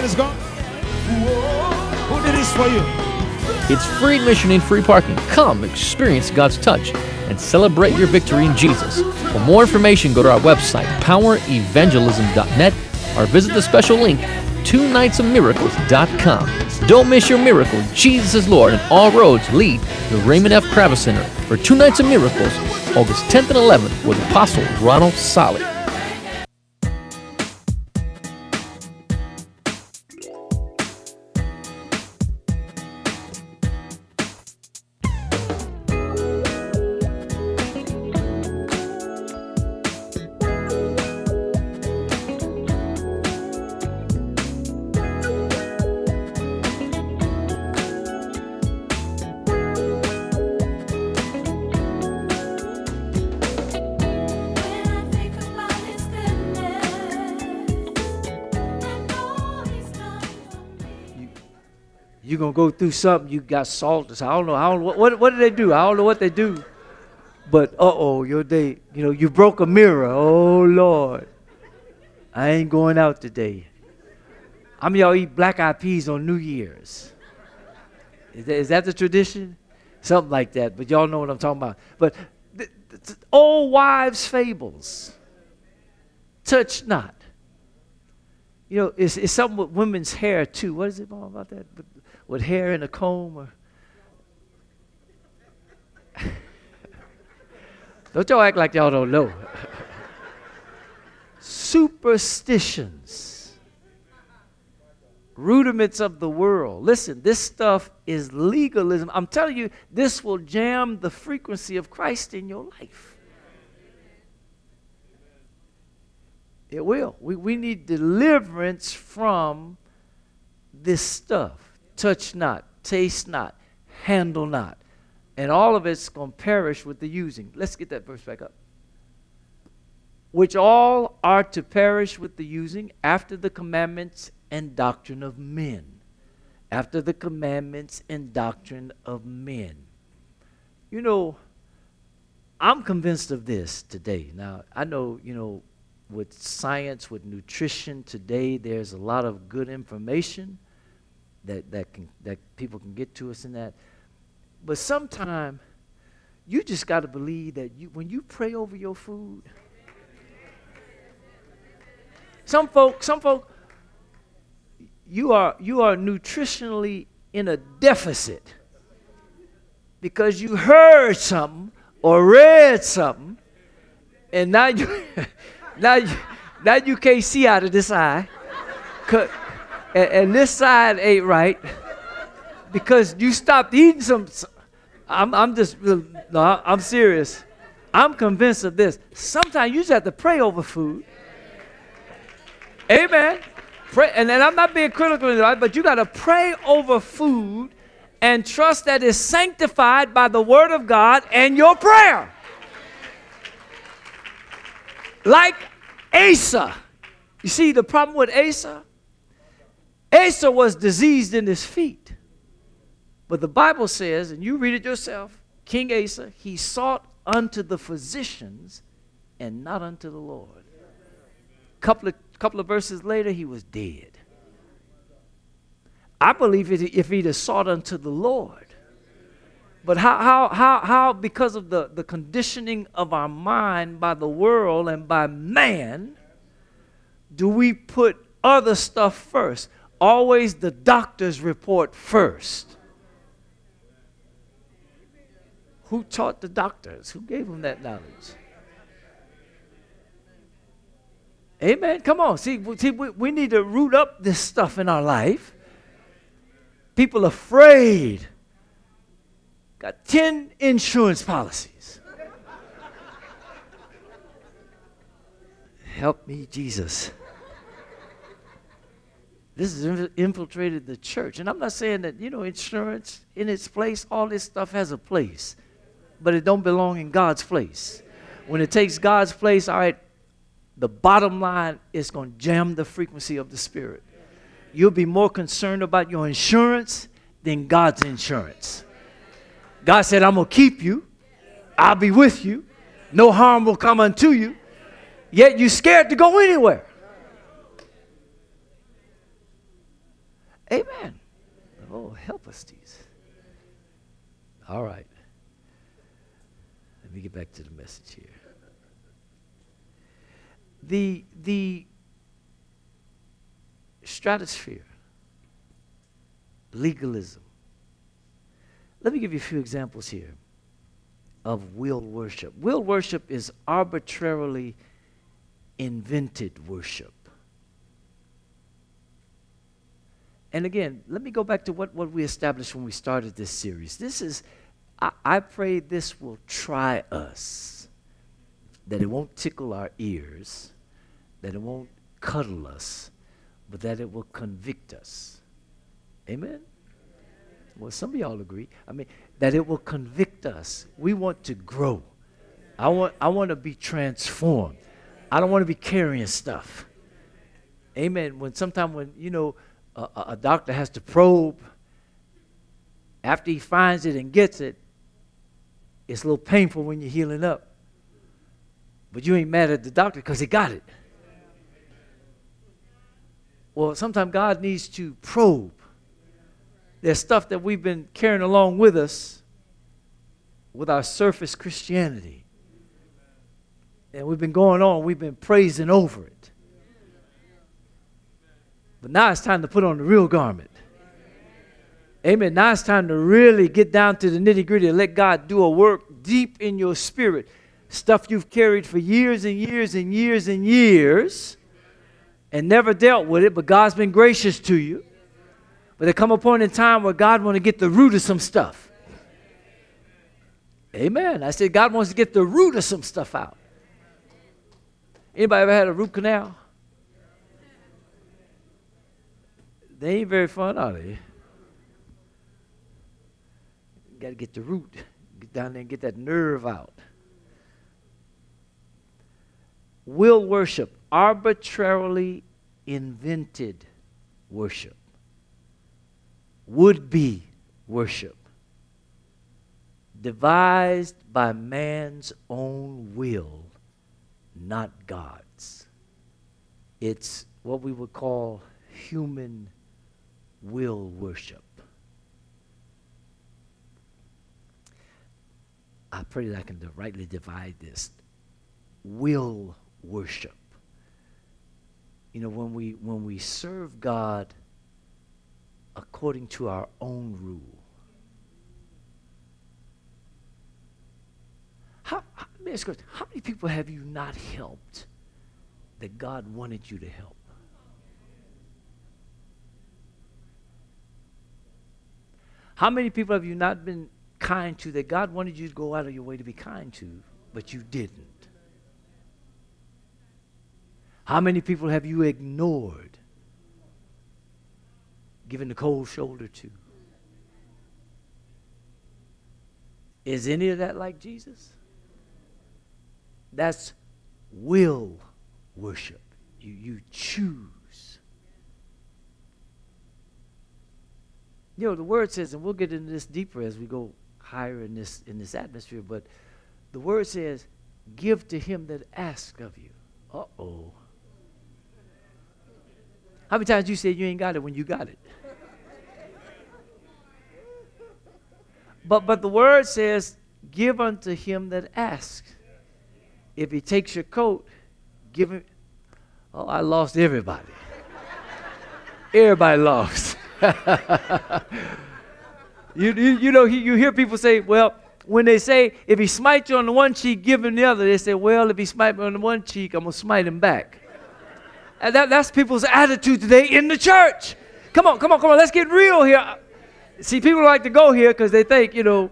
is gone. Who did this for you? It's free admission and free parking. Come experience God's touch and celebrate your victory in Jesus. For more information, go to our website, powerevangelism.net, or visit the special link, twonightsofmiracles.com. Don't miss your miracle. Jesus is Lord, and all roads lead to the Raymond F. Kravis Center for 2 Nights of Miracles, August 10th and 11th with Apostle Ronald Solid. You're going to go through something, you got salt. I don't know. What do they do? I don't know what they do. But, your day, you broke a mirror. Oh, Lord. I ain't going out today. How many of y'all eat black-eyed peas on New Year's? Is that the tradition? Something like that, but y'all know what I'm talking about. But the old wives' fables. Touch not. It's something with women's hair, too. What is it about that? With hair in a comb? Or don't y'all act like y'all don't know. Superstitions. Rudiments of the world. Listen, this stuff is legalism. I'm telling you, this will jam the frequency of Christ in your life. It will. We need deliverance from this stuff. Touch not, taste not, handle not. And all of it's going to perish with the using. Let's get that verse back up. Which all are to perish with the using after the commandments and doctrine of men. After the commandments and doctrine of men. I'm convinced of this today. Now, I know, with science, with nutrition today, there's a lot of good information that people can get to us in that. But sometimes you just got to believe that when you pray over your food, some folk, you are nutritionally in a deficit because you heard something or read something, and now you can't see out of this eye. And this side ain't right because you stopped eating some. I'm serious. I'm convinced of this. Sometimes you just have to pray over food. Amen. Pray, and I'm not being critical of it, but you got to pray over food and trust that it's sanctified by the word of God and your prayer. Like Asa. You see the problem with Asa? Asa was diseased in his feet. But the Bible says, and you read it yourself, King Asa, he sought unto the physicians and not unto the Lord. Couple of verses later, he was dead. I believe if he'd have sought unto the Lord. But how because of the conditioning of our mind by the world and by man, do we put other stuff first? Always the doctor's report first. Who taught the doctors? Who gave them that knowledge? Amen. Come on. See, we need to root up this stuff in our life. People afraid. Got 10 insurance policies. Help me, Jesus. This has infiltrated the church. And I'm not saying that, insurance in its place, all this stuff has a place. But it don't belong in God's place. When it takes God's place, all right, the bottom line is going to jam the frequency of the Spirit. You'll be more concerned about your insurance than God's insurance. God said, I'm going to keep you. I'll be with you. No harm will come unto you. Yet you're scared to go anywhere. Amen. Oh, help us, Jesus. All right. Let me get back to the message here. The stratosphere, legalism. Let me give you a few examples here of will worship. Will worship is arbitrarily invented worship. And again, let me go back to what we established when we started this series. This is, I pray this will try us, that it won't tickle our ears, that it won't cuddle us, but that it will convict us. Amen? Well, some of y'all agree. I mean, that it will convict us. We want to grow. I want to be transformed. I don't want to be carrying stuff. Amen. When you know, a doctor has to probe, after he finds it and gets it, it's a little painful when you're healing up. But you ain't mad at the doctor because he got it. Well, sometimes God needs to probe. There's stuff that we've been carrying along with us with our surface Christianity. And we've been going on, we've been praising over it. But now it's time to put on the real garment. Amen. Now it's time to really get down to the nitty-gritty and let God do a work deep in your spirit. Stuff you've carried for years and years and years and years and never dealt with it, but God's been gracious to you. But there come a point in time where God wants to get the root of some stuff. Amen. I said God wants to get the root of some stuff out. Anybody ever had a root canal? They ain't very fun, are they? You got to get the root. Get down there and get that nerve out. Will worship, arbitrarily invented worship. Would-be worship. Devised by man's own will, not God's. It's what we would call human will worship. I pray that I can rightly divide this. Will worship. You know, when we serve God according to our own rule. Let me ask you, how many people have you not helped that God wanted you to help? How many people have you not been kind to that God wanted you to go out of your way to be kind to, but you didn't? How many people have you ignored, given the cold shoulder to? Is any of that like Jesus? That's will worship. You choose. You know, the word says, and we'll get into this deeper as we go higher in this atmosphere, but the word says, give to him that asks of you. Uh-oh. How many times you said you ain't got it when you got it? But the word says, give unto him that asks. If he takes your coat, give him. Oh, I lost everybody. Everybody lost. You know, you hear people say, well, when they say, if he smites you on the one cheek, give him the other. They say, well, if he smites me on the one cheek, I'm going to smite him back. And that's people's attitude today in the church. Come on. Let's get real here. See, people like to go here because they think, you know,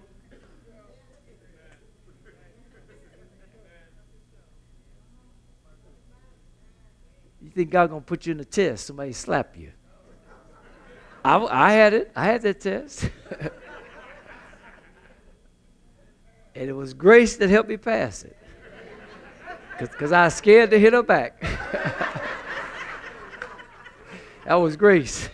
you think God's going to put you in a test, somebody slap you. I had it. I had that test. And it was grace that helped me pass it. Because I was scared to hit her back. That was grace.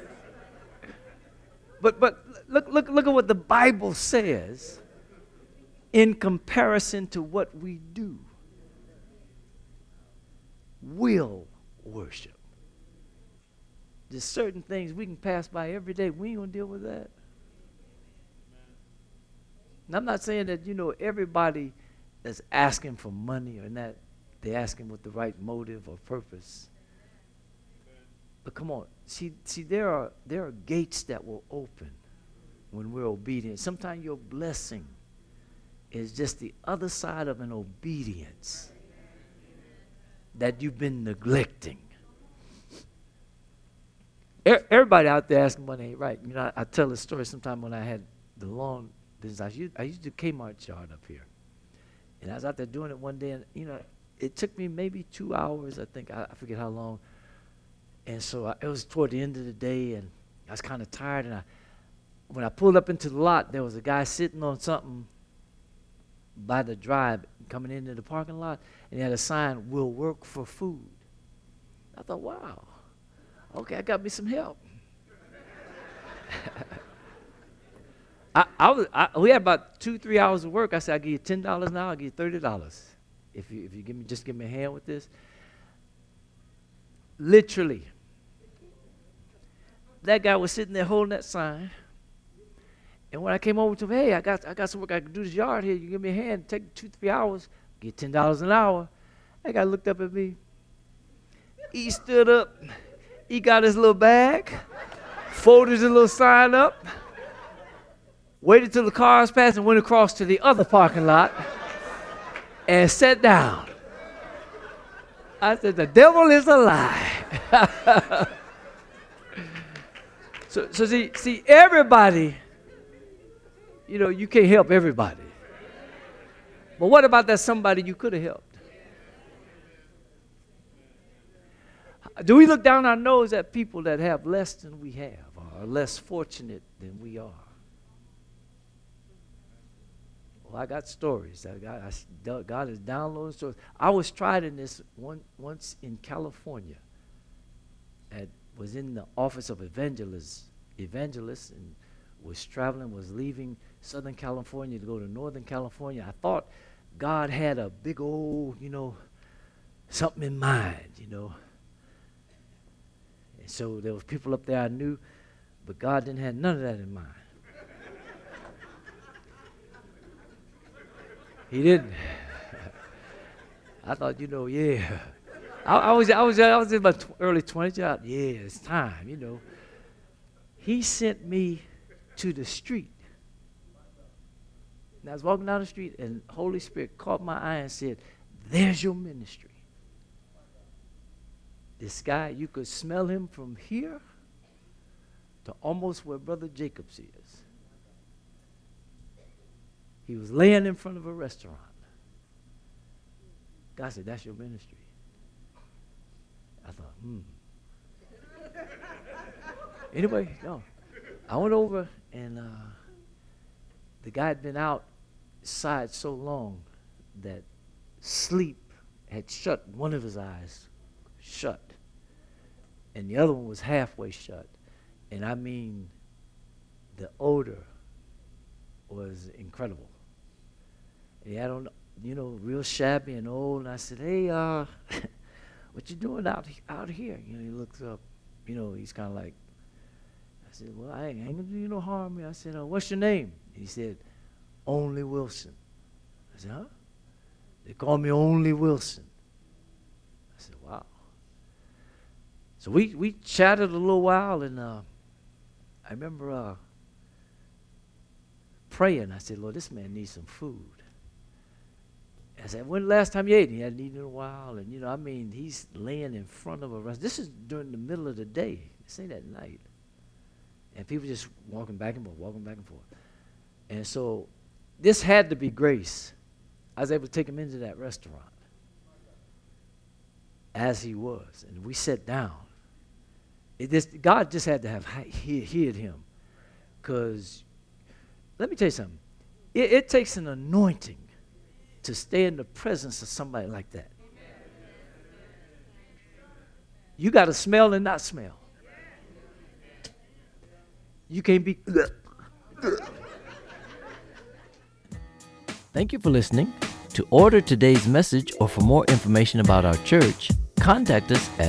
But look at what the Bible says in comparison to what we do. Will worship. there's certain things we can pass by every day. We ain't going to deal with that. And I'm not saying that, everybody that's asking for money or that they're asking with the right motive or purpose. But come on, see, there are gates that will open when we're obedient. Sometimes your blessing is just the other side of an obedience that you've been neglecting. Everybody out there asking money ain't right. I tell a story sometime when I had the lawn business. I used to do Kmart yard up here. And I was out there doing it one day, and, it took me maybe 2 hours, I think. I forget how long. And so it was toward the end of the day, and I was kind of tired. And when I pulled up into the lot, there was a guy sitting on something by the drive coming into the parking lot, and he had a sign, "We'll work for food." I thought, wow, okay, I got me some help. We had about 2-3 hours of work. I said, I'll give you $10 an hour, I'll give you $30 if you give me a hand with this. Literally, that guy was sitting there holding that sign. And when I came over to him, hey, I got some work. I can do this yard here. You give me a hand. Take 2-3 hours. Get $10 an hour. That guy looked up at me. He stood up. He got his little bag, folded his little sign up, waited till the cars passed, and went across to the other parking lot and sat down. I said, the devil is a lie. So see, everybody, you can't help everybody. But what about that somebody you could have helped? Do we look down our nose at people that have less than we have, or are less fortunate than we are? Well, I got stories. God is downloading stories. I was tried in this once in California. Was in the office of evangelist, and was traveling, was leaving Southern California to go to Northern California. I thought God had a big old, something in mind, And so there was people up there I knew, but God didn't have none of that in mind. He didn't. I thought, yeah. I was in my early 20s. Yeah, it's time, He sent me to the street. And I was walking down the street, and Holy Spirit caught my eye and said, there's your ministry. This guy, you could smell him from here to almost where Brother Jacobs is. He was laying in front of a restaurant. God said, that's your ministry. I thought, Anyway, no. I went over, and the guy had been outside so long that sleep had shut one of his eyes shut, and the other one was halfway shut. And I mean, the odor was incredible. And he had on, real shabby and old. And I said, hey, what you doing out here? He looks up. He's kind of like, I said, well, I ain't gonna do you no harm. I said, what's your name? He said, Only Wilson. I said, huh? They call me Only Wilson. I said, wow. So we chatted a little while, and I remember praying. I said, Lord, this man needs some food. I said, when the last time you ate? He hadn't eaten in a while. And, he's laying in front of a restaurant. This is during the middle of the day. This ain't at night. And people just walking back and forth. And so this had to be grace. I was able to take him into that restaurant as he was. And we sat down. God just had to have hid him. Because, let me tell you something. It takes an anointing to stay in the presence of somebody like that. You got to smell and not smell. You can't be. Thank you for listening. To order today's message or for more information about our church, contact us at